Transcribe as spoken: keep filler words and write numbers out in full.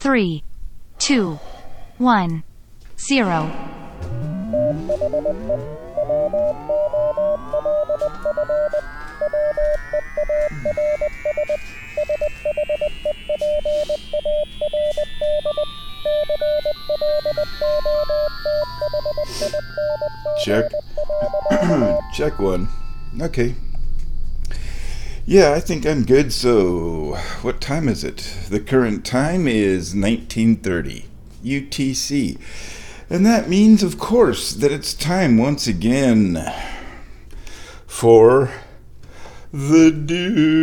three, two, one, zero. Check. Check one. Okay. Yeah, I think I'm good. So, what time is it? The current time is nineteen thirty U T C. And that means, of course, that it's time once again for the dude.